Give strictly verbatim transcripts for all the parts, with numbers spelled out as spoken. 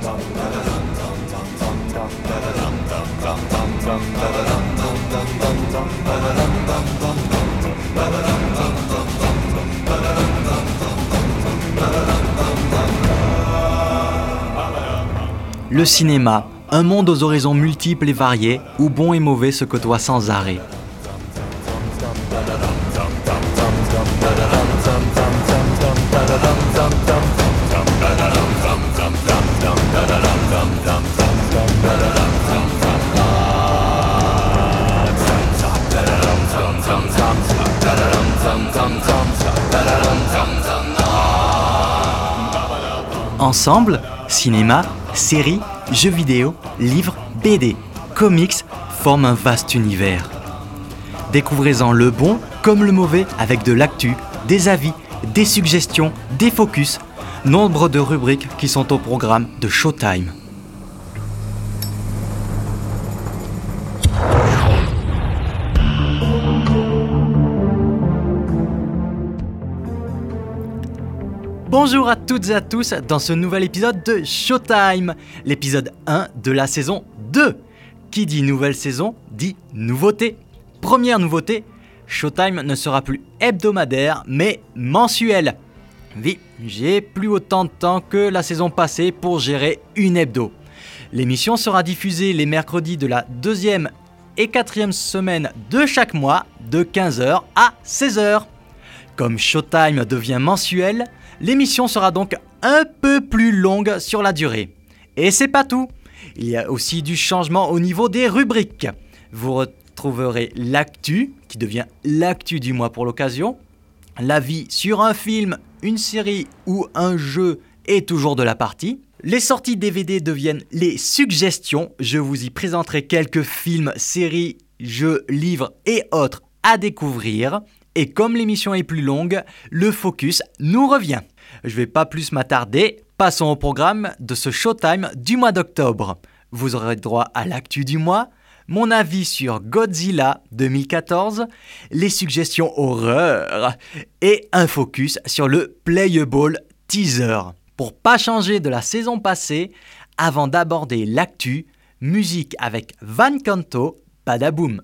Le cinéma, un monde aux horizons multiples et variés, où bon et mauvais se côtoient sans arrêt. Ensemble, cinéma, séries, jeux vidéo, livres, B D, comics forment un vaste univers. Découvrez-en le bon comme le mauvais avec de l'actu, des avis, des suggestions, des focus, nombre de rubriques qui sont au programme de Showtime. Bonjour à toutes et à tous dans ce nouvel épisode de Showtime, l'épisode un de la saison deux. Qui dit nouvelle saison dit nouveauté. Première nouveauté, Showtime ne sera plus hebdomadaire mais mensuel. Oui, j'ai plus autant de temps que la saison passée pour gérer une hebdo. L'émission sera diffusée les mercredis de la deuxième et quatrième semaine de chaque mois de quinze heures à seize heures. Comme Showtime devient mensuel, l'émission sera donc un peu plus longue sur la durée. Et c'est pas tout, il y a aussi du changement au niveau des rubriques. Vous retrouverez l'actu, qui devient l'actu du mois pour l'occasion, l'avis sur un film, une série ou un jeu est toujours de la partie. Les sorties D V D deviennent les suggestions, je vous y présenterai quelques films, séries, jeux, livres et autres à découvrir. Et comme l'émission est plus longue, le focus nous revient. Je ne vais pas plus m'attarder, passons au programme de ce Showtime du mois d'octobre. Vous aurez droit à l'actu du mois, mon avis sur Godzilla deux mille quatorze, les suggestions horreur et un focus sur le Playable Teaser. Pour pas changer de la saison passée, avant d'aborder l'actu, musique avec Van Canto, Badaboom.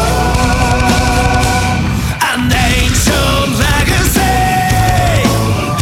An ancient legacy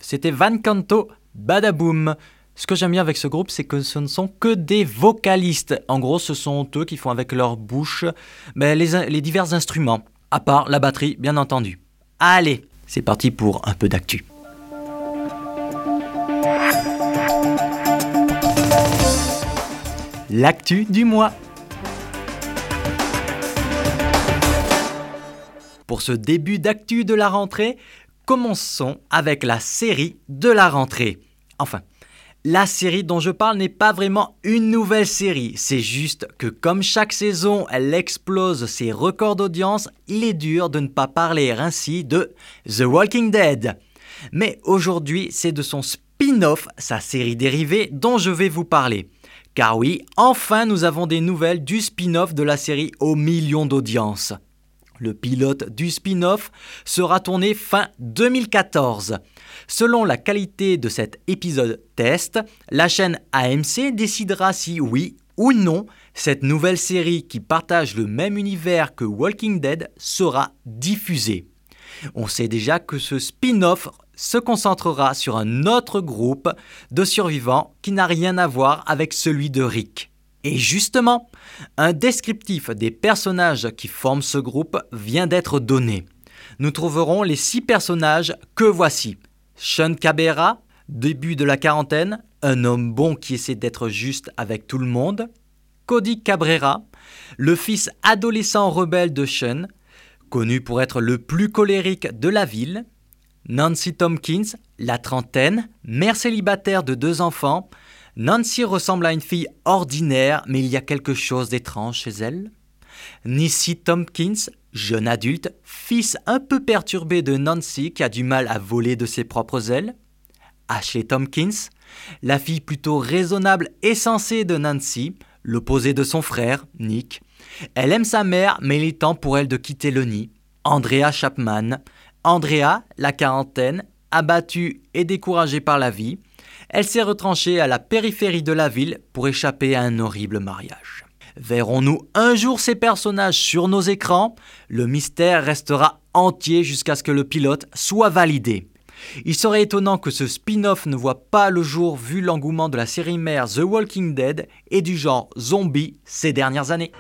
c'était Van Canto Badaboom. Ce que j'aime bien avec ce groupe, c'est que ce ne sont que des vocalistes. En gros, ce sont eux qui font avec leur bouche ben, les, les divers instruments, à part la batterie, bien entendu. Allez, c'est parti pour un peu d'actu. L'actu du mois. Pour ce début d'actu de la rentrée, commençons avec la série de la rentrée. Enfin, la série dont je parle n'est pas vraiment une nouvelle série, c'est juste que comme chaque saison elle explose ses records d'audience, il est dur de ne pas parler ainsi de The Walking Dead. Mais aujourd'hui, c'est de son spin-off, sa série dérivée, dont je vais vous parler. Car oui, enfin nous avons des nouvelles du spin-off de la série aux millions d'audience. Le pilote du spin-off sera tourné fin deux mille quatorze. Selon la qualité de cet épisode test, la chaîne A M C décidera si oui ou non cette nouvelle série qui partage le même univers que Walking Dead sera diffusée. On sait déjà que ce spin-off se concentrera sur un autre groupe de survivants qui n'a rien à voir avec celui de Rick. Et justement, un descriptif des personnages qui forment ce groupe vient d'être donné. Nous trouverons les six personnages que voici. Sean Cabrera, début de la quarantaine, un homme bon qui essaie d'être juste avec tout le monde. Cody Cabrera, le fils adolescent rebelle de Sean, connu pour être le plus colérique de la ville. Nancy Tompkins, la trentaine, mère célibataire de deux enfants. Nancy ressemble à une fille ordinaire, mais il y a quelque chose d'étrange chez elle. Nissi Tompkins, jeune adulte, fils un peu perturbé de Nancy qui a du mal à voler de ses propres ailes. Ashley Tompkins, la fille plutôt raisonnable et sensée de Nancy, l'opposé de son frère, Nick. Elle aime sa mère, mais il est temps pour elle de quitter le nid. Andrea Chapman. Andrea, la quarantaine, abattue et découragée par la vie. Elle s'est retranchée à la périphérie de la ville pour échapper à un horrible mariage. Verrons-nous un jour ces personnages sur nos écrans ? Le mystère restera entier jusqu'à ce que le pilote soit validé. Il serait étonnant que ce spin-off ne voit pas le jour vu l'engouement de la série mère The Walking Dead et du genre zombie ces dernières années.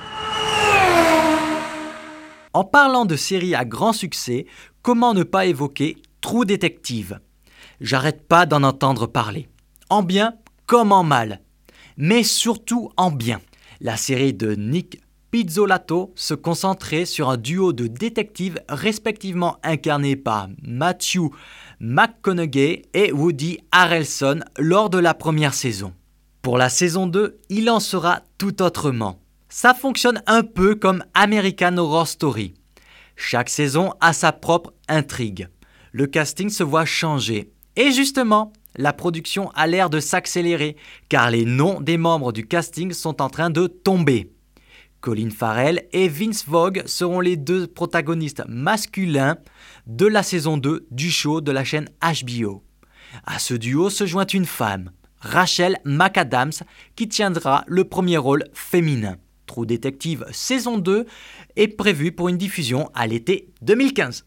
En parlant de séries à grand succès, comment ne pas évoquer True Detective ? J'arrête pas d'en entendre parler. En bien comme en mal. Mais surtout en bien. La série de Nick Pizzolatto se concentrait sur un duo de détectives respectivement incarnés par Matthew McConaughey et Woody Harrelson lors de la première saison. Pour la saison deux, il en sera tout autrement. Ça fonctionne un peu comme American Horror Story. Chaque saison a sa propre intrigue. Le casting se voit changer. Et justement, la production a l'air de s'accélérer, car les noms des membres du casting sont en train de tomber. Colin Farrell et Vince Vaughn seront les deux protagonistes masculins de la saison deux du show de la chaîne H B O. À ce duo se joint une femme, Rachel McAdams, qui tiendra le premier rôle féminin. True Detective saison deux est prévue pour une diffusion à l'été deux mille quinze.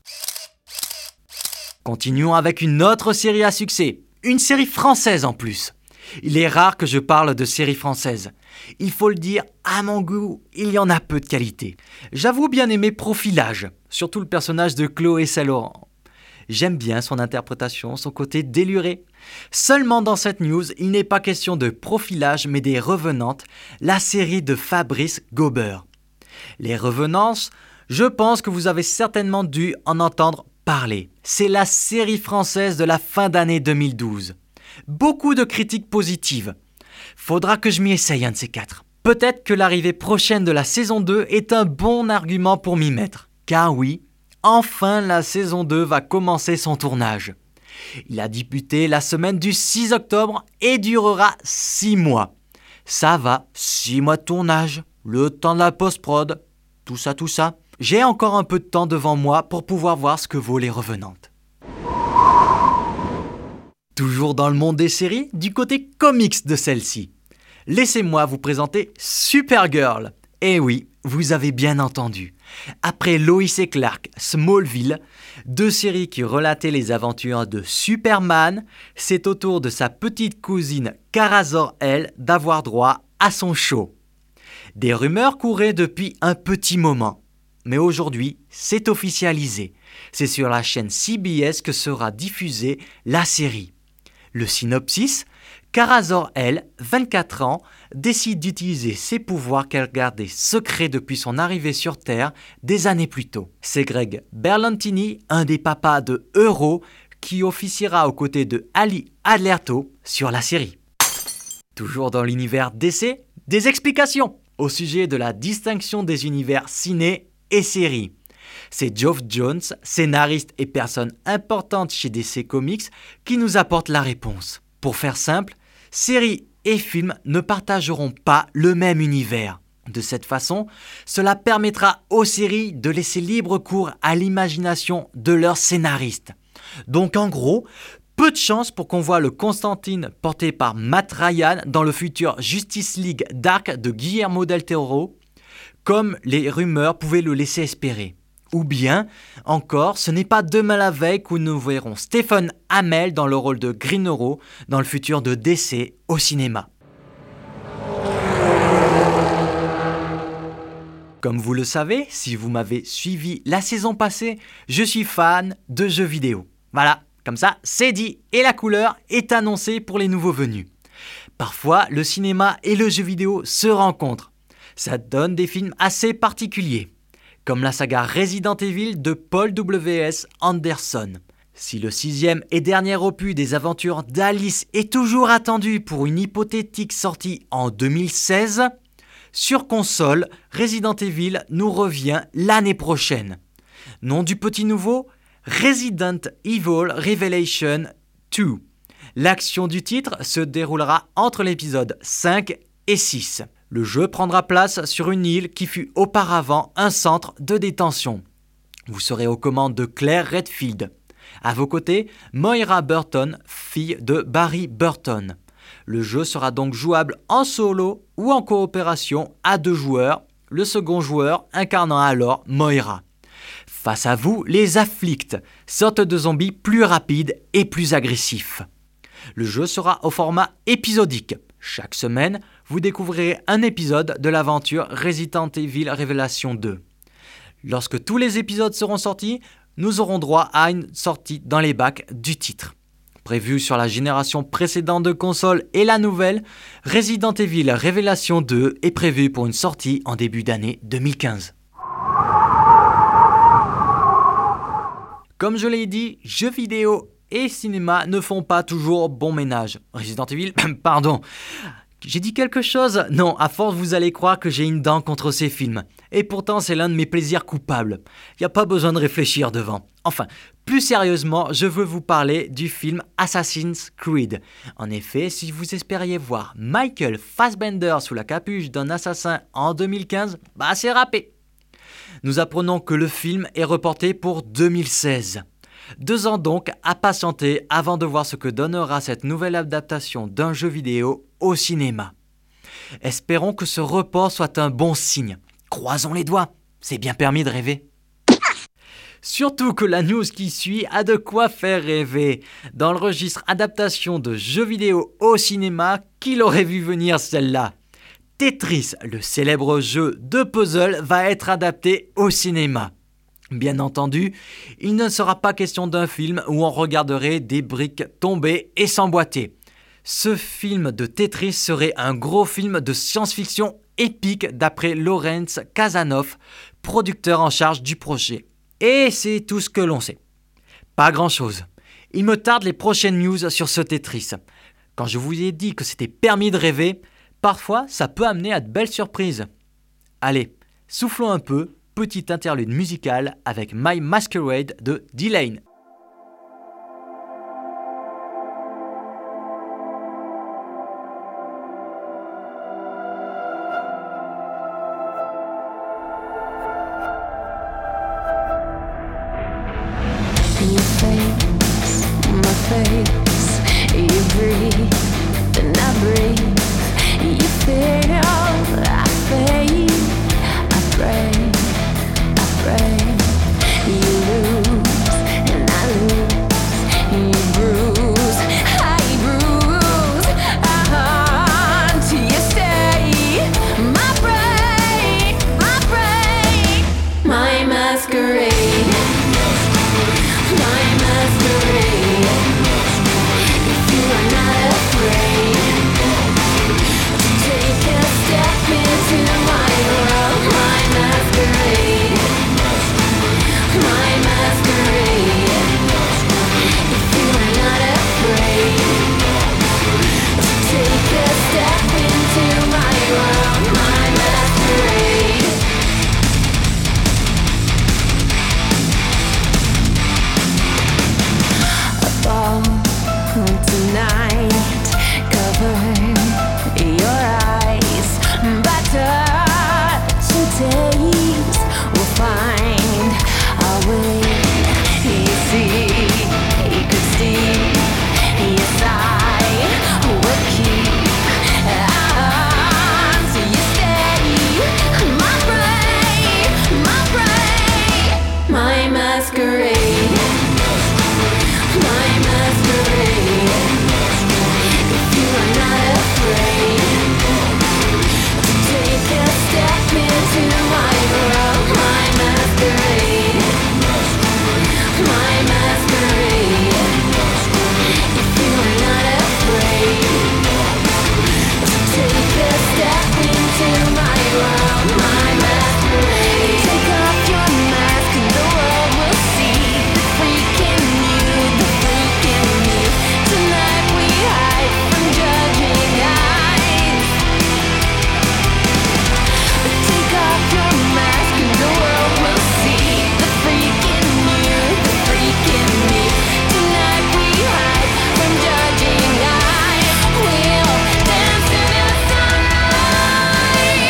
Continuons avec une autre série à succès, une série française en plus. Il est rare que je parle de séries françaises. Il faut le dire, à mon goût, il y en a peu de qualité. J'avoue bien aimer Profilage, surtout le personnage de Chloé Saint-Laurent. J'aime bien son interprétation, son côté déluré. Seulement dans cette news, il n'est pas question de Profilage, mais des Revenantes, la série de Fabrice Gobert. Les Revenances, je pense que vous avez certainement dû en entendre parler. C'est la série française de la fin d'année deux mille douze. Beaucoup de critiques positives. Faudra que je m'y essaye un de ces quatre. Peut-être que l'arrivée prochaine de la saison deux est un bon argument pour m'y mettre. Car oui, enfin la saison deux va commencer son tournage. Il a débuté la semaine du six octobre et durera six mois. Ça va, six mois de tournage, le temps de la post-prod, tout ça, tout ça. J'ai encore un peu de temps devant moi pour pouvoir voir ce que vaut Les Revenantes. Toujours dans le monde des séries, du côté comics de celle-ci. Laissez-moi vous présenter Supergirl. Eh oui, vous avez bien entendu. Après Lois et Clark, Smallville, deux séries qui relataient les aventures de Superman, c'est au tour de sa petite cousine Kara Zor-El d'avoir droit à son show. Des rumeurs couraient depuis un petit moment, mais aujourd'hui, c'est officialisé. C'est sur la chaîne C B S que sera diffusée la série. Le synopsis: Kara Zor-El, vingt-quatre ans, décide d'utiliser ses pouvoirs qu'elle gardait secrets depuis son arrivée sur Terre des années plus tôt. C'est Greg Berlantini, un des papas de Euro, qui officiera aux côtés de Ali Adlerto sur la série. Toujours dans l'univers D C, des explications au sujet de la distinction des univers ciné et série. C'est Geoff Johns, scénariste et personne importante chez D C Comics, qui nous apporte la réponse. Pour faire simple, séries et films ne partageront pas le même univers. De cette façon, cela permettra aux séries de laisser libre cours à l'imagination de leurs scénaristes. Donc en gros, peu de chance pour qu'on voit le Constantine porté par Matt Ryan dans le futur Justice League Dark de Guillermo del Toro, comme les rumeurs pouvaient le laisser espérer. Ou bien, encore, ce n'est pas demain la veille que nous verrons Stephen Amell dans le rôle de Green Arrow dans le futur de D C au cinéma. Comme vous le savez, si vous m'avez suivi la saison passée, je suis fan de jeux vidéo. Voilà, comme ça, c'est dit et la couleur est annoncée pour les nouveaux venus. Parfois, le cinéma et le jeu vidéo se rencontrent. Ça donne des films assez particuliers, comme la saga Resident Evil de Paul W S Anderson. Si le sixième et dernier opus des aventures d'Alice est toujours attendu pour une hypothétique sortie en deux mille seize, sur console, Resident Evil nous revient l'année prochaine. Nom du petit nouveau, Resident Evil Revelation deux. L'action du titre se déroulera entre l'épisode cinq et six. Le jeu prendra place sur une île qui fut auparavant un centre de détention. Vous serez aux commandes de Claire Redfield. À vos côtés, Moira Burton, fille de Barry Burton. Le jeu sera donc jouable en solo ou en coopération à deux joueurs, le second joueur incarnant alors Moira. Face à vous, les Afflicts, sorte de zombies plus rapides et plus agressifs. Le jeu sera au format épisodique. Chaque semaine, vous découvrirez un épisode de l'aventure Resident Evil Revelation deux. Lorsque tous les épisodes seront sortis, nous aurons droit à une sortie dans les bacs du titre. Prévu sur la génération précédente de consoles et la nouvelle, Resident Evil Revelation deux est prévu pour une sortie en début d'année deux mille quinze. Comme je l'ai dit, jeux vidéo et cinéma ne font pas toujours bon ménage. Resident Evil, pardon. J'ai dit quelque chose ? Non, à force vous allez croire que j'ai une dent contre ces films. Et pourtant c'est l'un de mes plaisirs coupables. Y a pas besoin de réfléchir devant. Enfin, plus sérieusement, je veux vous parler du film Assassin's Creed. En effet, si vous espériez voir Michael Fassbender sous la capuche d'un assassin en deux mille quinze, bah c'est râpé. Nous apprenons que le film est reporté pour deux mille seize. Deux ans donc à patienter avant de voir ce que donnera cette nouvelle adaptation d'un jeu vidéo au cinéma. Espérons que ce report soit un bon signe. Croisons les doigts, c'est bien permis de rêver. Surtout que la news qui suit a de quoi faire rêver. Dans le registre adaptation de jeux vidéo au cinéma, qui l'aurait vu venir celle-là ? Tetris, le célèbre jeu de puzzle, va être adapté au cinéma. Bien entendu, il ne sera pas question d'un film où on regarderait des briques tomber et s'emboîter. Ce film de Tetris serait un gros film de science-fiction épique d'après Lawrence Kasanoff, producteur en charge du projet. Et c'est tout ce que l'on sait. Pas grand-chose. Il me tarde les prochaines news sur ce Tetris. Quand je vous ai dit que c'était permis de rêver, parfois ça peut amener à de belles surprises. Allez, soufflons un peu. Petite interlude musicale avec My Masquerade de D-Lane. You breathe, you feel, I fade. masquerade, my masquerade. If you are not afraid to take a step into my world, my masquerade, my masquerade. If you are not afraid to take a step into my world, my masquerade. A ball tonight, cover your eyes, by touch and taste, we'll find our way. You see, you could see, yes I will keep on till you stay, my prey, my prey, my masquerade, my masquerade. If you are not afraid to take a step into my world, my masquerade, my masquerade. If you are not afraid to take a step into my world, my masquerade. Take off your mask and the world will see the freak in you, the freak in me. Tonight we hide from judging eyes. Take off your mask and the world will see the freak in you, the freak in me. Tonight we hide from judging eyes. We'll dance to the sunrise.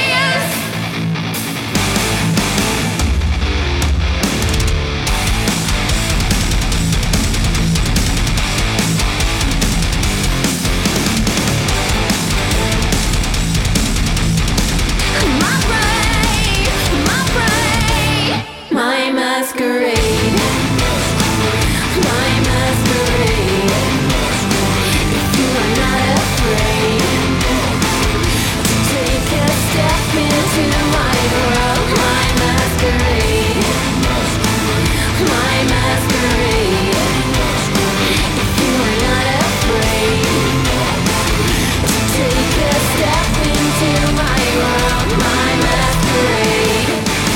My prey, my prey, my masquerade, my masquerade. If you are not afraid to take a step into my world, my masquerade, my masquerade. If you are not afraid to take a step into my world, my masquerade.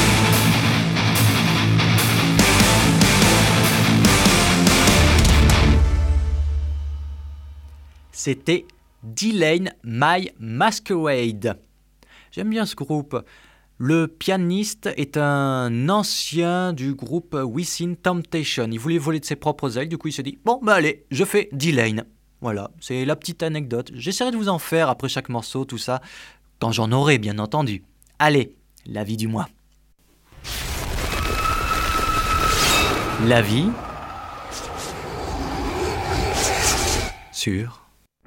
C'était D-Lane, My Masquerade. J'aime bien ce groupe. Le pianiste est un ancien du groupe Within Temptation. Il voulait voler de ses propres ailes, du coup il s'est dit « Bon, bah allez, je fais D-Lane ». Voilà, c'est la petite anecdote. J'essaierai de vous en faire après chaque morceau, tout ça, quand j'en aurai, bien entendu. Allez, l'avis du mois. L'avis sur...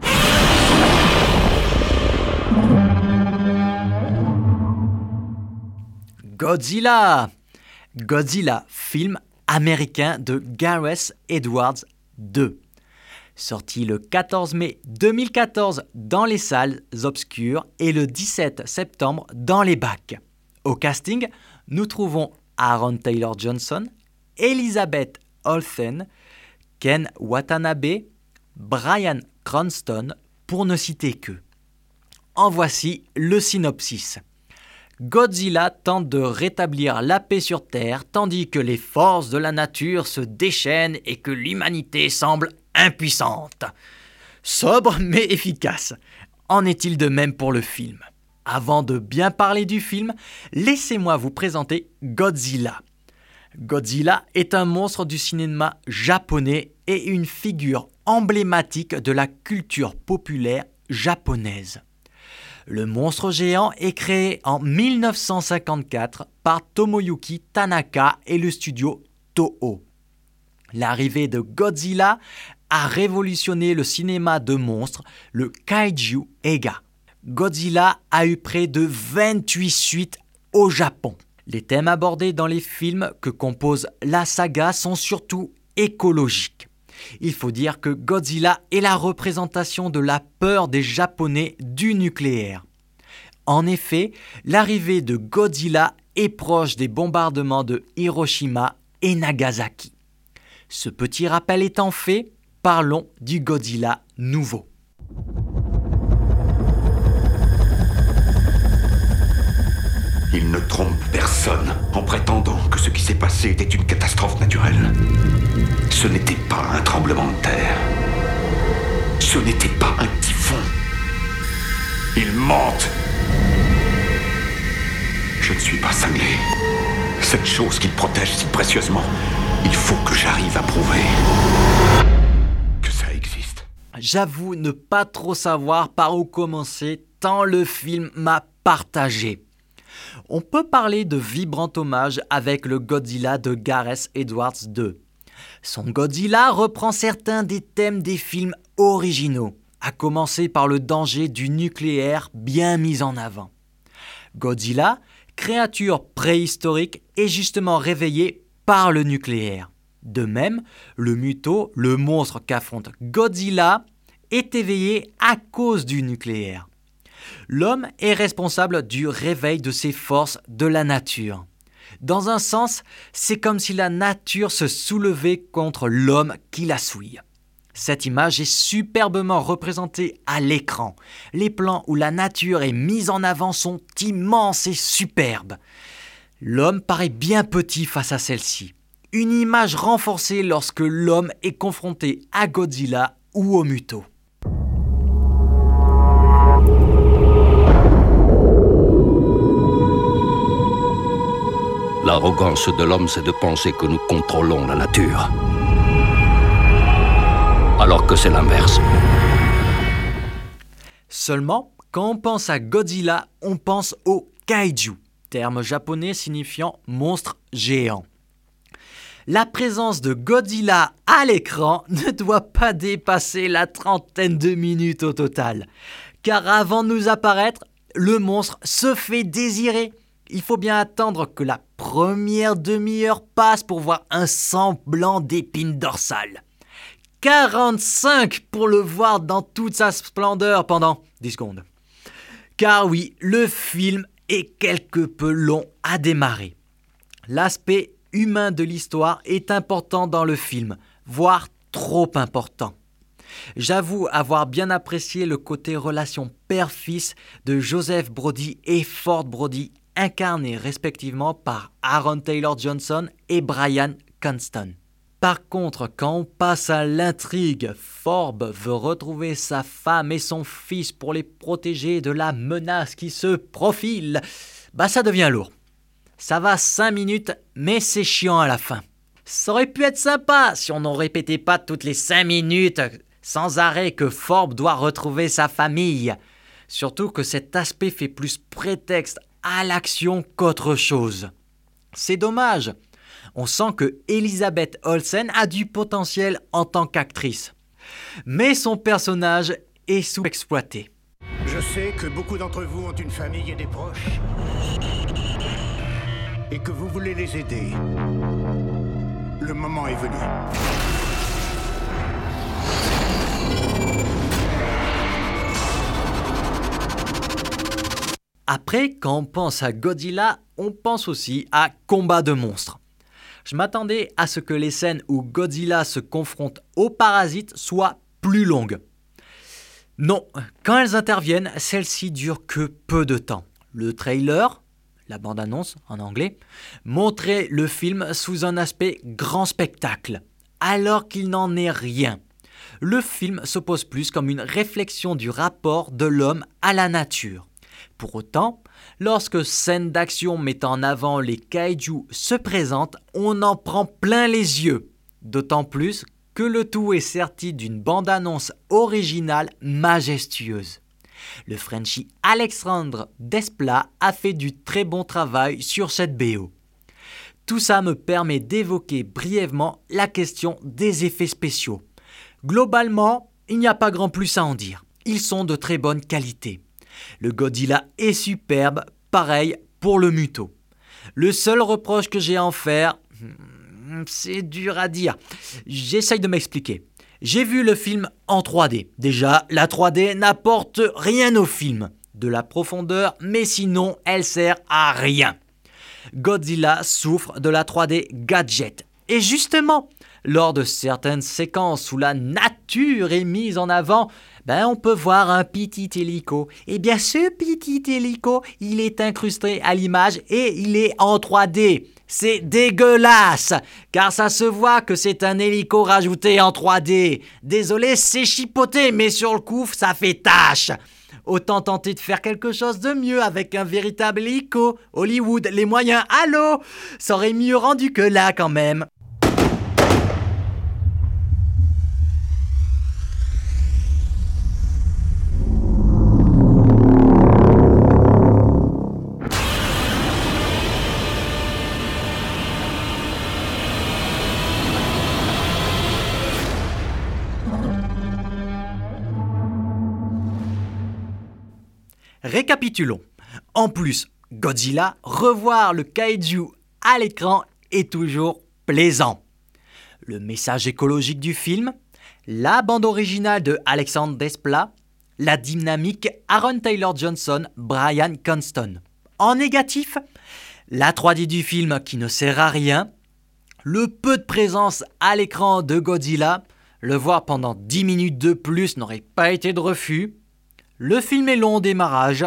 Godzilla. Godzilla, film américain de Gareth Edwards deux. Sorti le quatorze mai deux mille quatorze dans les salles obscures et le dix-sept septembre dans les bacs. Au casting, nous trouvons Aaron Taylor Johnson, Elizabeth Olsen, Ken Watanabe, Bryan Cranston, pour ne citer que. En voici le synopsis. Godzilla tente de rétablir la paix sur Terre tandis que les forces de la nature se déchaînent et que l'humanité semble impuissante. Sobre mais efficace. En est-il de même pour le film ? Avant de bien parler du film, laissez-moi vous présenter Godzilla. Godzilla est un monstre du cinéma japonais et une figure emblématique de la culture populaire japonaise. Le monstre géant est créé en mille neuf cent cinquante-quatre par Tomoyuki Tanaka et le studio Toho. L'arrivée de Godzilla a révolutionné le cinéma de monstres, le Kaiju Eiga. Godzilla a eu près de vingt-huit suites au Japon. Les thèmes abordés dans les films que compose la saga sont surtout écologiques. Il faut dire que Godzilla est la représentation de la peur des Japonais du nucléaire. En effet, l'arrivée de Godzilla est proche des bombardements de Hiroshima et Nagasaki. Ce petit rappel étant fait, parlons du Godzilla nouveau. Il ne trompe personne en prétendant que ce qui s'est passé était une catastrophe naturelle. Ce n'était pas un tremblement de terre. Ce n'était pas un typhon. Ils mentent. Je ne suis pas cinglé. Cette chose qu'ils protègent si précieusement, il faut que j'arrive à prouver que ça existe. J'avoue ne pas trop savoir par où commencer tant le film m'a partagé. On peut parler de vibrant hommage avec le Godzilla de Gareth Edwards deux. Son Godzilla reprend certains des thèmes des films originaux, à commencer par le danger du nucléaire bien mis en avant. Godzilla, créature préhistorique, est justement réveillée par le nucléaire. De même, le Muto, le monstre qu'affronte Godzilla, est éveillé à cause du nucléaire. L'homme est responsable du réveil de ses forces de la nature. Dans un sens, c'est comme si la nature se soulevait contre l'homme qui la souille. Cette image est superbement représentée à l'écran. Les plans où la nature est mise en avant sont immenses et superbes. L'homme paraît bien petit face à celle-ci. Une image renforcée lorsque l'homme est confronté à Godzilla ou au Muto. L'arrogance de l'homme, c'est de penser que nous contrôlons la nature. Alors que c'est l'inverse. Seulement, quand on pense à Godzilla, on pense au kaiju, terme japonais signifiant monstre géant. La présence de Godzilla à l'écran ne doit pas dépasser la trentaine de minutes au total. Car avant de nous apparaître, le monstre se fait désirer. Il faut bien attendre que la première demi-heure passe pour voir un semblant d'épine dorsale. quarante-cinq pour le voir dans toute sa splendeur pendant dix secondes. Car oui, le film est quelque peu long à démarrer. L'aspect humain de l'histoire est important dans le film, voire trop important. J'avoue avoir bien apprécié le côté relation père-fils de Joseph Brody et Ford Brody, incarnés respectivement par Aaron Taylor Johnson et Bryan Cranston. Par contre, quand on passe à l'intrigue, Forbes veut retrouver sa femme et son fils pour les protéger de la menace qui se profile. Bah ça devient lourd. Ça va cinq minutes, mais c'est chiant à la fin. Ça aurait pu être sympa si on n'en répétait pas toutes les cinq minutes sans arrêt que Forbes doit retrouver sa famille. Surtout que cet aspect fait plus prétexte à l'action qu'autre chose. C'est dommage. On sent que Elizabeth Olsen a du potentiel en tant qu'actrice. Mais son personnage est sous-exploité. Je sais que beaucoup d'entre vous ont une famille et des proches. Et que vous voulez les aider. Le moment est venu. Après, quand on pense à Godzilla, on pense aussi à combat de monstres. Je m'attendais à ce que les scènes où Godzilla se confronte aux parasites soient plus longues. Non, quand elles interviennent, celles-ci durent que peu de temps. Le trailer, la bande-annonce en anglais, montrait le film sous un aspect grand spectacle, alors qu'il n'en est rien. Le film se pose plus comme une réflexion du rapport de l'homme à la nature. Pour autant, lorsque scène d'action mettant en avant les kaiju se présente, on en prend plein les yeux. D'autant plus que le tout est serti d'une bande-annonce originale majestueuse. Le Frenchie Alexandre Desplat a fait du très bon travail sur cette B O. Tout ça me permet d'évoquer brièvement la question des effets spéciaux. Globalement, il n'y a pas grand plus à en dire. Ils sont de très bonne qualité. Le Godzilla est superbe, pareil pour le Muto. Le seul reproche que j'ai à en faire, c'est dur à dire. J'essaye de m'expliquer. J'ai vu le film en trois D. Déjà, la trois D n'apporte rien au film. De la profondeur, mais sinon, elle sert à rien. Godzilla souffre de la trois D gadget. Et justement, lors de certaines séquences où la nature est mise en avant, ben on peut voir un petit hélico. Et bien ce petit hélico, il est incrusté à l'image et il est en trois D. C'est dégueulasse, car ça se voit que c'est un hélico rajouté en trois D. Désolé, c'est chipoté, mais sur le coup, ça fait tâche. Autant tenter de faire quelque chose de mieux avec un véritable hélico. Hollywood, les moyens, allô? Ça aurait mieux rendu que là quand même. Récapitulons. En plus, Godzilla, revoir le kaiju à l'écran est toujours plaisant. Le message écologique du film, la bande originale de Alexandre Desplat, la dynamique Aaron Taylor Johnson, Bryan Cranston. En négatif, la trois D du film qui ne sert à rien, le peu de présence à l'écran de Godzilla, le voir pendant dix minutes de plus n'aurait pas été de refus. Le film est long au démarrage.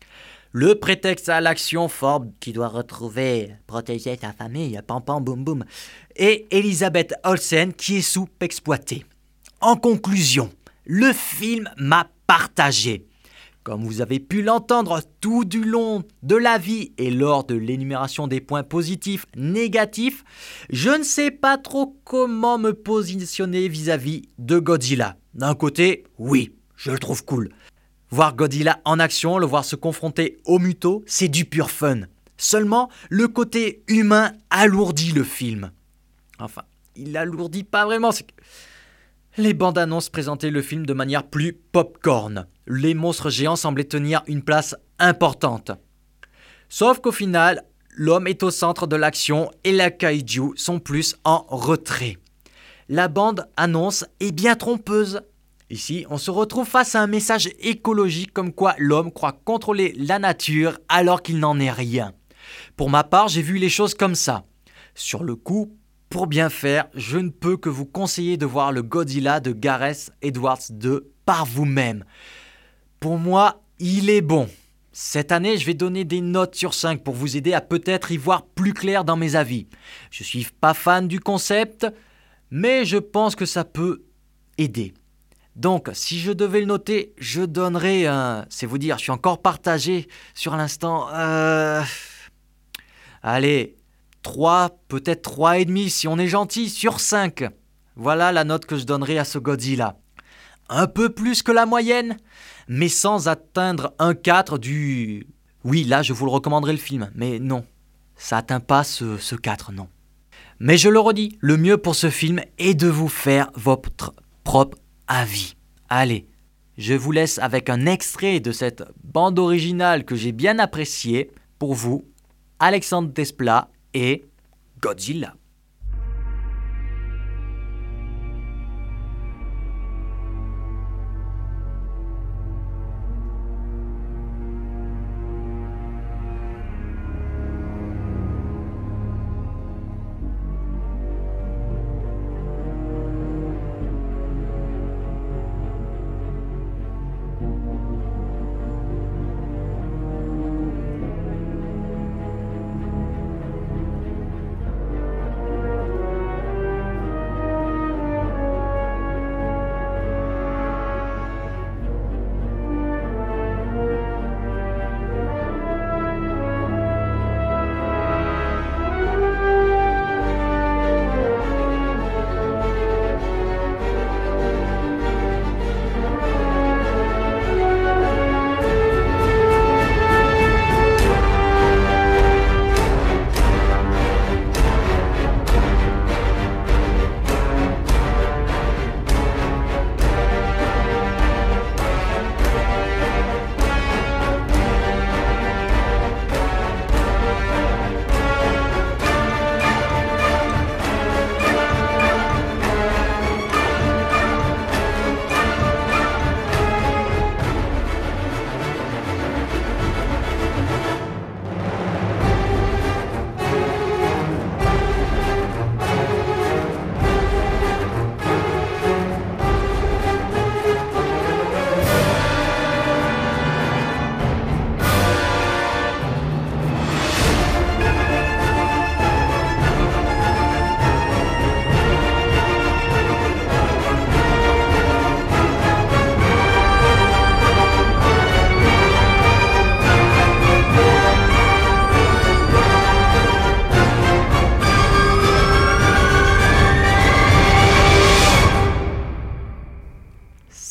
Le prétexte à l'action Ford qui doit retrouver, protéger sa famille, pam pam boum boum. Et Elisabeth Olsen qui est sous-exploitée. En conclusion, le film m'a partagé. Comme vous avez pu l'entendre tout du long de la vie et lors de l'énumération des points positifs, négatifs, je ne sais pas trop comment me positionner vis-à-vis de Godzilla. D'un côté, oui, je le trouve cool. Voir Godzilla en action, le voir se confronter aux mutos, c'est du pur fun. Seulement, le côté humain alourdit le film. Enfin, il l'alourdit pas vraiment. C'est... Les bandes annonces présentaient le film de manière plus popcorn. Les monstres géants semblaient tenir une place importante. Sauf qu'au final, l'homme est au centre de l'action et les kaiju sont plus en retrait. La bande annonce est bien trompeuse. Ici, on se retrouve face à un message écologique comme quoi l'homme croit contrôler la nature alors qu'il n'en est rien. Pour ma part, j'ai vu les choses comme ça. Sur le coup, pour bien faire, je ne peux que vous conseiller de voir le Godzilla de Gareth Edwards deux par vous-même. Pour moi, il est bon. Cette année, je vais donner des notes sur cinq pour vous aider à peut-être y voir plus clair dans mes avis. Je ne suis pas fan du concept, mais je pense que ça peut aider. Donc, si je devais le noter, je donnerais un... C'est vous dire, je suis encore partagé sur l'instant. Euh... Allez, trois, peut-être trois virgule cinq si on est gentil, sur cinq. Voilà la note que je donnerais à ce Godzilla. Un peu plus que la moyenne, mais sans atteindre un quatre du... Oui, là, je vous le recommanderais le film, mais non. Ça atteint pas ce, ce quatre, non. Mais je le redis, le mieux pour ce film est de vous faire votre propre avis. Allez, je vous laisse avec un extrait de cette bande originale que j'ai bien appréciée pour vous, Alexandre Desplat et Godzilla.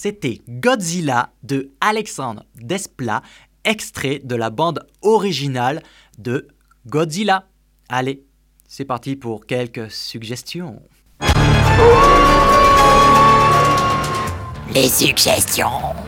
c'était Godzilla de Alexandre Desplat, extrait de la bande originale de Godzilla. Allez, c'est parti pour quelques suggestions. Les suggestions.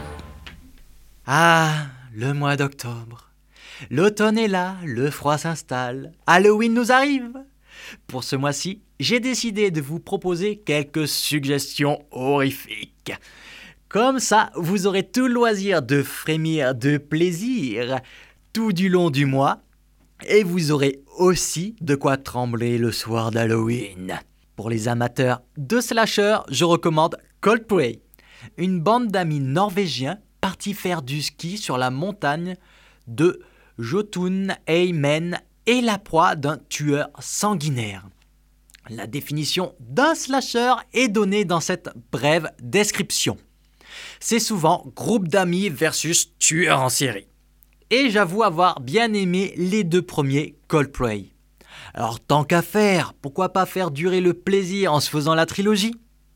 Ah, le mois d'octobre. L'automne est là, le froid s'installe, Halloween nous arrive. Pour ce mois-ci, j'ai décidé de vous proposer quelques suggestions horrifiques. Comme ça, vous aurez tout le loisir de frémir de plaisir tout du long du mois. Et vous aurez aussi de quoi trembler le soir d'Halloween. Pour les amateurs de slasher, je recommande Coldplay, une bande d'amis norvégiens partis faire du ski sur la montagne de Jotunheimen et la proie d'un tueur sanguinaire. La définition d'un slasher est donnée dans cette brève description. C'est souvent groupe d'amis versus tueur en série. Et j'avoue avoir bien aimé les deux premiers Coldplay. Alors tant qu'à faire, pourquoi pas faire durer le plaisir en se faisant la trilogie ?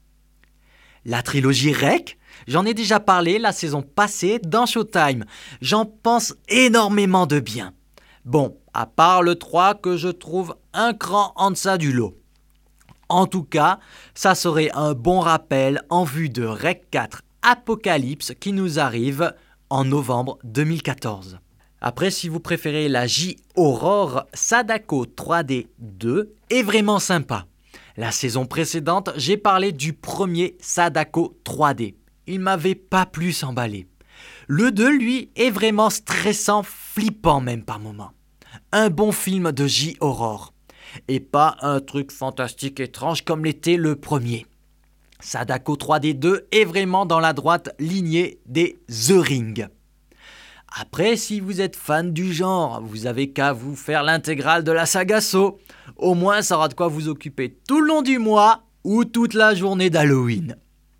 La trilogie R E C, j'en ai déjà parlé la saison passée dans Showtime. J'en pense énormément de bien. Bon, à part le trois que je trouve un cran en deçà du lot. En tout cas, ça serait un bon rappel en vue de R E C quatre Apocalypse qui nous arrive en novembre deux mille quatorze. Après, si vous préférez la J-Horror, Sadako trois D deux est vraiment sympa. La saison précédente, j'ai parlé du premier Sadako trois D. Il m'avait pas plus emballé. Le deux, lui, est vraiment stressant, flippant même par moments. Un bon film de J-Horror. Et pas un truc fantastique étrange comme l'était le premier. Sadako trois D deux est vraiment dans la droite lignée des The Ring. Après, si vous êtes fan du genre, vous avez qu'à vous faire l'intégrale de la saga Saw. Au moins, ça aura de quoi vous occuper tout le long du mois ou toute la journée d'Halloween.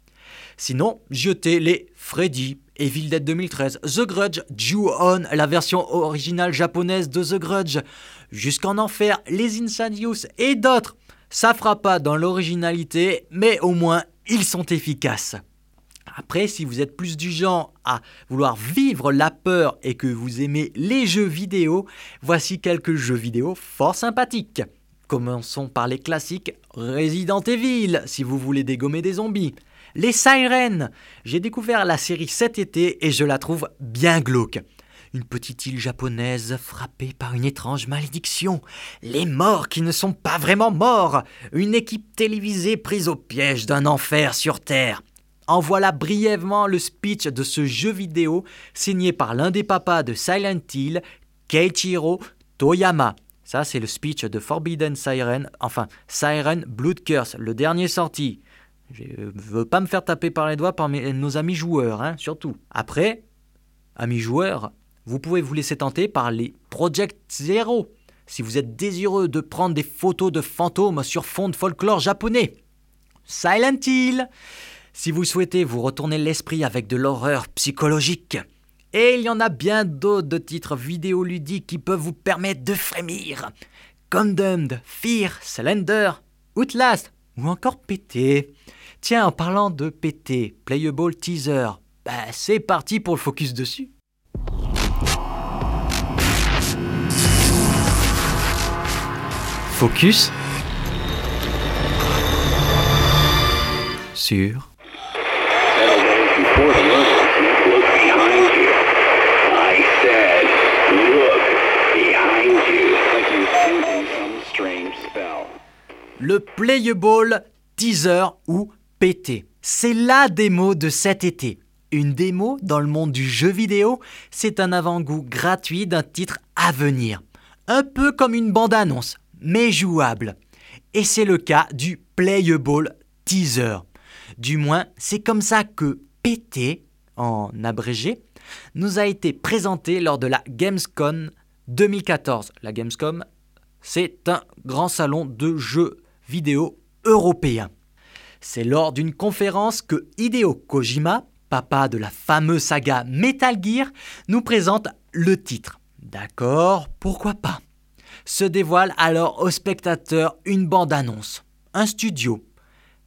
Sinon, jetez les Freddy, Evil Dead deux mille treize, The Grudge, Ju-On, la version originale japonaise de The Grudge, Jusqu'en Enfer, les Insidious et d'autres. Ça fera pas dans l'originalité, mais au moins, ils sont efficaces. Après, si vous êtes plus du genre à vouloir vivre la peur et que vous aimez les jeux vidéo, voici quelques jeux vidéo fort sympathiques. Commençons par les classiques Resident Evil, si vous voulez dégommer des zombies. Les Sirens, j'ai découvert la série cet été et je la trouve bien glauque. Une petite île japonaise frappée par une étrange malédiction. Les morts qui ne sont pas vraiment morts. Une équipe télévisée prise au piège d'un enfer sur Terre. En voilà brièvement le speech de ce jeu vidéo signé par l'un des papas de Silent Hill, Keiichiro Toyama. Ça, c'est le speech de Forbidden Siren, enfin Siren Blood Curse, le dernier sorti. Je ne veux pas me faire taper par les doigts par mes, nos amis joueurs, hein, surtout. Après, amis joueurs, vous pouvez vous laisser tenter par les Project Zero, si vous êtes désireux de prendre des photos de fantômes sur fond de folklore japonais. Silent Hill, si vous souhaitez vous retourner l'esprit avec de l'horreur psychologique. Et il y en a bien d'autres de titres vidéoludiques qui peuvent vous permettre de frémir. Condemned, Fear, Slender, Outlast ou encore P T. Tiens, en parlant de P T, Playable Teaser, bah, c'est parti pour le focus dessus. Focus sur le Playable Teaser ou P T. C'est la démo de cet été. Une démo dans le monde du jeu vidéo, c'est un avant-goût gratuit d'un titre à venir. Un peu comme une bande-annonce, mais jouable. Et c'est le cas du Playable Teaser. Du moins, c'est comme ça que P T, en abrégé, nous a été présenté lors de la Gamescom deux mille quatorze. La Gamescom, c'est un grand salon de jeux vidéo européen. C'est lors d'une conférence que Hideo Kojima, papa de la fameuse saga Metal Gear, nous présente le titre. D'accord, pourquoi pas. Se dévoile alors aux spectateurs une bande-annonce. Un studio,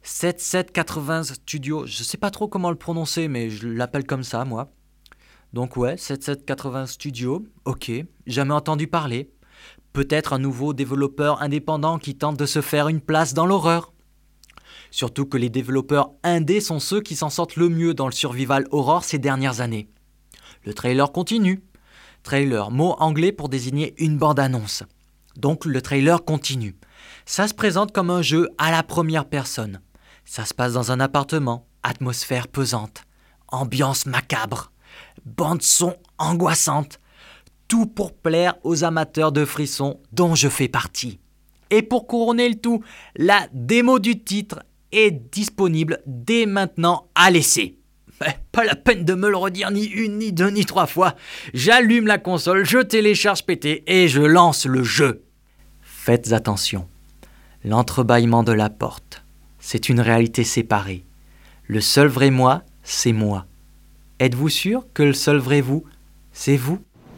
soixante-dix-sept quatre-vingts Studio, je sais pas trop comment le prononcer, mais je l'appelle comme ça, moi. Donc ouais, soixante-dix-sept quatre-vingts Studio, ok, jamais entendu parler. Peut-être un nouveau développeur indépendant qui tente de se faire une place dans l'horreur. Surtout que les développeurs indés sont ceux qui s'en sortent le mieux dans le survival horror ces dernières années. Le trailer continue. Trailer, mot anglais pour désigner une bande-annonce. Donc le trailer continue. Ça se présente comme un jeu à la première personne. Ça se passe dans un appartement, atmosphère pesante, ambiance macabre, bande-son angoissante. Tout pour plaire aux amateurs de frissons dont je fais partie. Et pour couronner le tout, la démo du titre est disponible dès maintenant à l'essai. Pas la peine de me le redire ni une, ni deux, ni trois fois. J'allume la console, je télécharge P T et je lance le jeu. Faites attention. L'entrebâillement de la porte, c'est une réalité séparée. Le seul vrai moi, c'est moi. Êtes-vous sûr que le seul vrai vous, c'est vous ?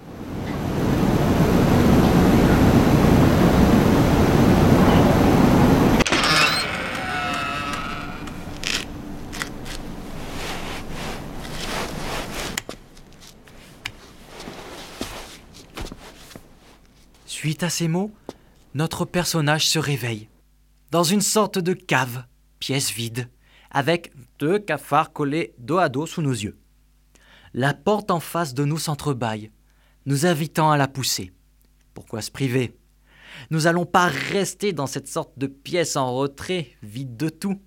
Suite à ces mots, notre personnage se réveille. Dans une sorte de cave, pièce vide, avec deux cafards collés dos à dos sous nos yeux. La porte en face de nous s'entrebâille, nous invitant à la pousser. Pourquoi se priver ? Nous n'allons pas rester dans cette sorte de pièce en retrait, vide de tout.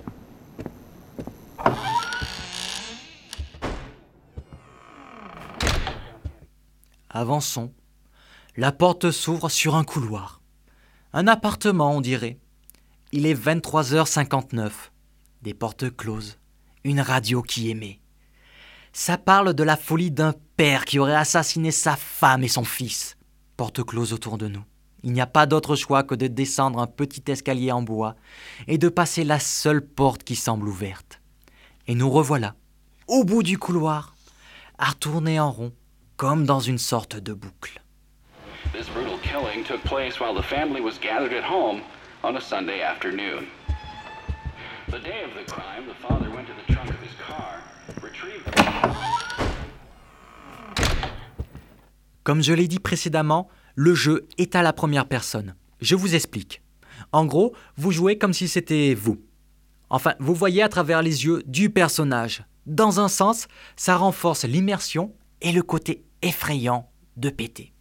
Avançons. La porte s'ouvre sur un couloir. Un appartement, on dirait. Il est vingt-trois heures cinquante-neuf. Des portes closes. Une radio qui émet. Ça parle de la folie d'un père qui aurait assassiné sa femme et son fils. Porte close autour de nous. Il n'y a pas d'autre choix que de descendre un petit escalier en bois et de passer la seule porte qui semble ouverte. Et nous revoilà, au bout du couloir, à tourner en rond, comme dans une sorte de boucle. This brutal killing took place while the family was gathered at home on a Sunday afternoon. The day of the crime, the father went to the trunk of his car, retrieved the... Comme je l'ai dit précédemment, le jeu est à la première personne. Je vous explique. En gros, vous jouez comme si c'était vous. Enfin, vous voyez à travers les yeux du personnage. Dans un sens, ça renforce l'immersion et le côté effrayant de P T.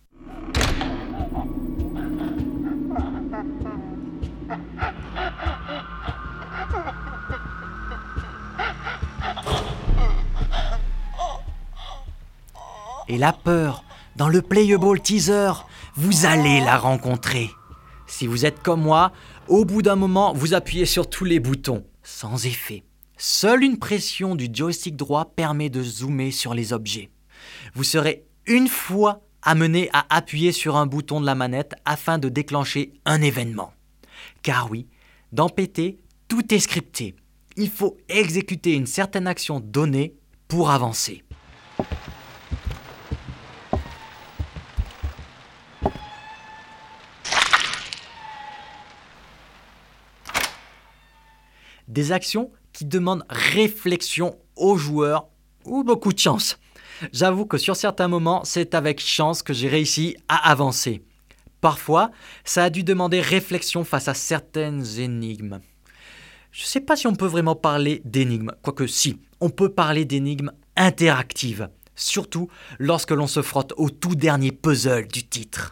Et la peur, dans le playable teaser, vous allez la rencontrer. Si vous êtes comme moi, au bout d'un moment, vous appuyez sur tous les boutons, sans effet. Seule une pression du joystick droit permet de zoomer sur les objets. Vous serez une fois amené à appuyer sur un bouton de la manette afin de déclencher un événement. Car oui, dans P T, tout est scripté. Il faut exécuter une certaine action donnée pour avancer. Des actions qui demandent réflexion aux joueurs ou beaucoup de chance. J'avoue que sur certains moments, c'est avec chance que j'ai réussi à avancer. Parfois, ça a dû demander réflexion face à certaines énigmes. Je ne sais pas si on peut vraiment parler d'énigmes, quoique si, on peut parler d'énigmes interactives, surtout lorsque l'on se frotte au tout dernier puzzle du titre.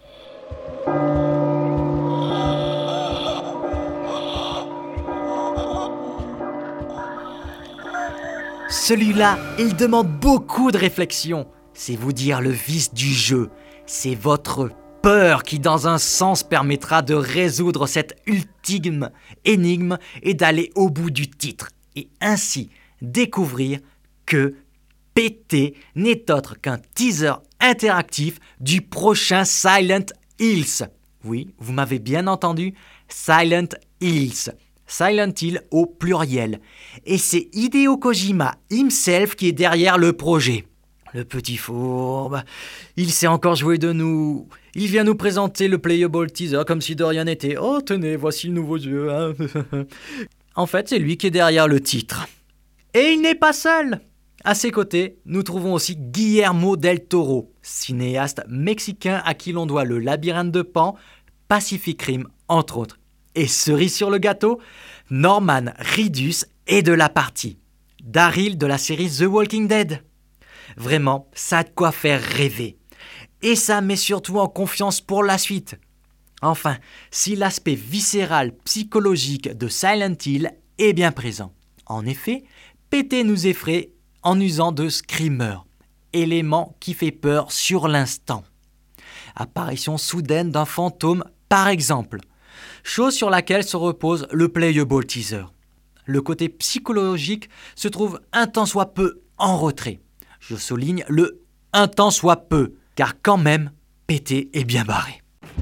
Celui-là, il demande beaucoup de réflexion. C'est vous dire le vice du jeu. C'est votre peur qui, dans un sens, permettra de résoudre cette ultime énigme et d'aller au bout du titre. Et ainsi découvrir que P T n'est autre qu'un teaser interactif du prochain Silent Hills. Oui, vous m'avez bien entendu, Silent Hills. Silent Hill au pluriel. Et c'est Hideo Kojima himself qui est derrière le projet. Le petit fourbe, il s'est encore joué de nous. Il vient nous présenter le playable teaser comme si de rien n'était. Oh tenez, voici le nouveau jeu. Hein. En fait, c'est lui qui est derrière le titre. Et il n'est pas seul. À ses côtés, nous trouvons aussi Guillermo del Toro, cinéaste mexicain à qui l'on doit Le Labyrinthe de Pan, Pacific Rim, entre autres. Et cerise sur le gâteau, Norman Reedus est de la partie. Daryl de la série The Walking Dead. Vraiment, ça a de quoi faire rêver. Et ça met surtout en confiance pour la suite. Enfin, si l'aspect viscéral, psychologique de Silent Hill est bien présent. En effet, P T nous effraie en usant de screamer, élément qui fait peur sur l'instant. Apparition soudaine d'un fantôme, par exemple, chose sur laquelle se repose le playable teaser. Le côté psychologique se trouve un tant soit peu en retrait. Je souligne le un tant soit peu, car quand même, P T est bien barré.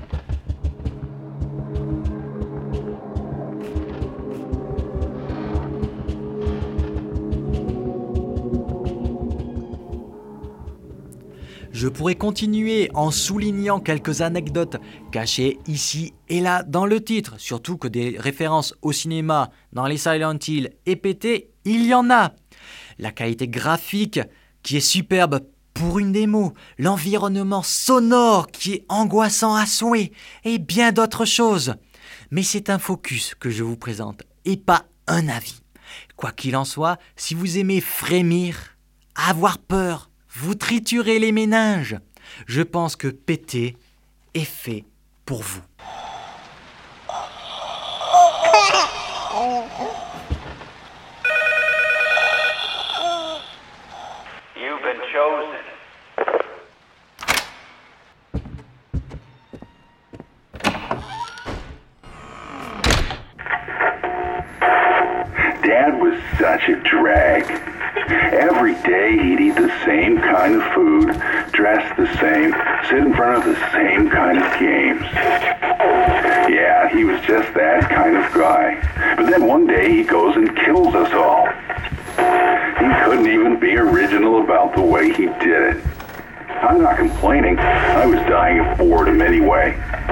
Je pourrais continuer en soulignant quelques anecdotes cachées ici et là dans le titre, surtout que des références au cinéma dans les Silent Hill et P T, il y en a. La qualité graphique qui est superbe pour une démo, l'environnement sonore qui est angoissant à souhait et bien d'autres choses. Mais c'est un focus que je vous présente et pas un avis. Quoi qu'il en soit, si vous aimez frémir, avoir peur, vous triturez les méninges. Je pense que P T est fait pour vous. You've been chosen. Dad was such a drag. Every day he'd eat the same kind of food, dress the same, sit in front of the same kind of games. Yeah, he was just that kind of guy. But then one day he goes and kills us all. He couldn't even be original about the way he did it. I'm not complaining. I was dying of boredom anyway.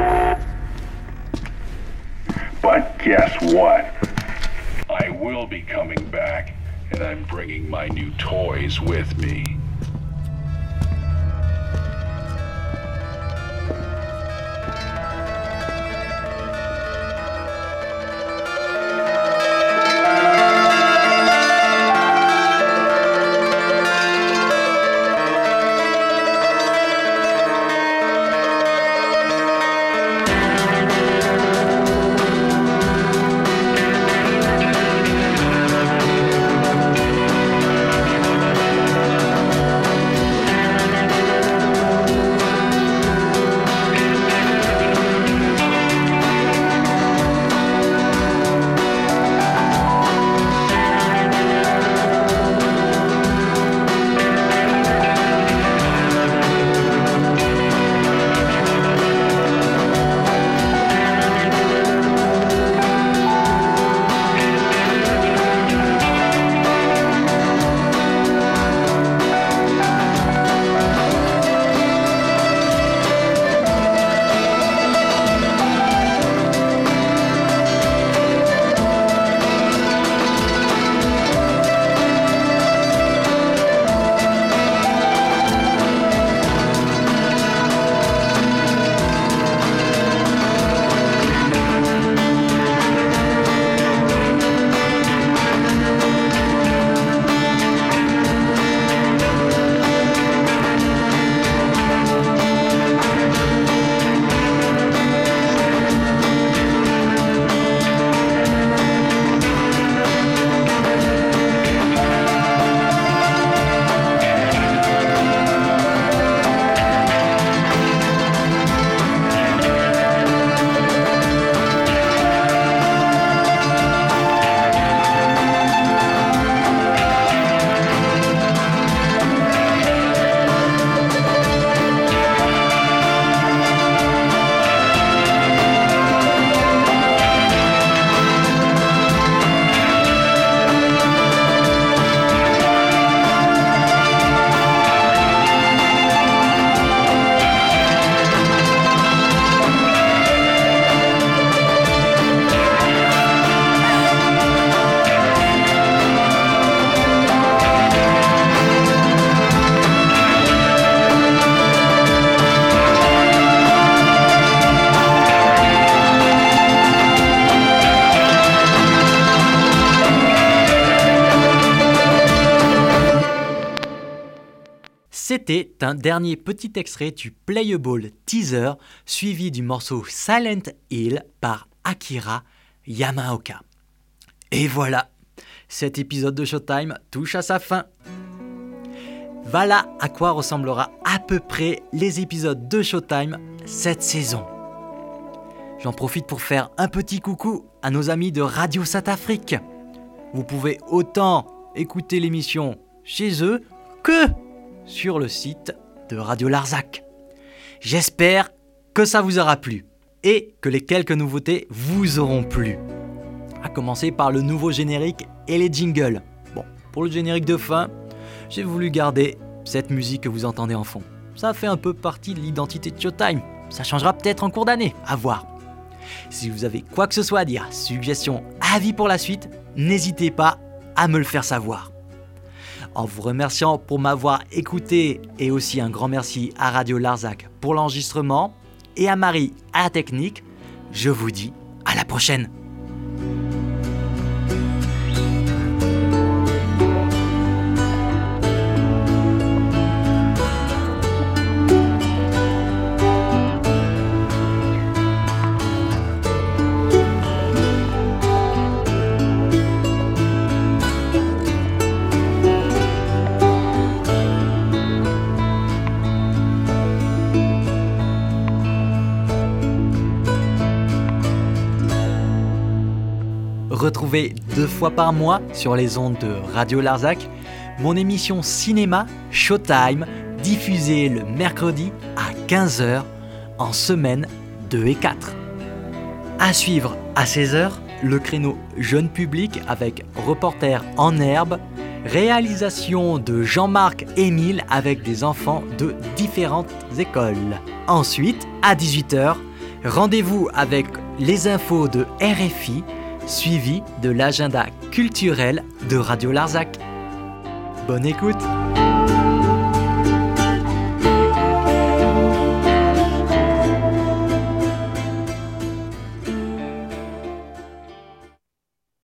But guess what? I will be coming back. And I'm bringing my new toys with me. C'était un dernier petit extrait du Playable Teaser suivi du morceau Silent Hill par Akira Yamaoka. Et voilà, cet épisode de Showtime touche à sa fin. Voilà à quoi ressemblera à peu près les épisodes de Showtime cette saison. J'en profite pour faire un petit coucou à nos amis de Radio South Afrique. Vous pouvez autant écouter l'émission chez eux que sur le site de Radio Larzac. J'espère que ça vous aura plu et que les quelques nouveautés vous auront plu. À commencer par le nouveau générique et les jingles. Bon, pour le générique de fin, j'ai voulu garder cette musique que vous entendez en fond. Ça fait un peu partie de l'identité de Showtime. Ça changera peut-être en cours d'année, à voir. Si vous avez quoi que ce soit à dire, suggestions, avis pour la suite, n'hésitez pas à me le faire savoir. En vous remerciant pour m'avoir écouté et aussi un grand merci à Radio Larzac pour l'enregistrement et à Marie à la technique, je vous dis à la prochaine. Retrouvez deux fois par mois sur les ondes de Radio Larzac mon émission cinéma Showtime, diffusée le mercredi à quinze heures en semaine deux et quatre. À suivre à seize heures, le créneau jeune public avec Reporter en herbe, réalisation de Jean-Marc Émile avec des enfants de différentes écoles. Ensuite, à dix-huit heures, rendez-vous avec les infos de R F I, suivi de l'agenda culturel de Radio Larzac. Bonne écoute!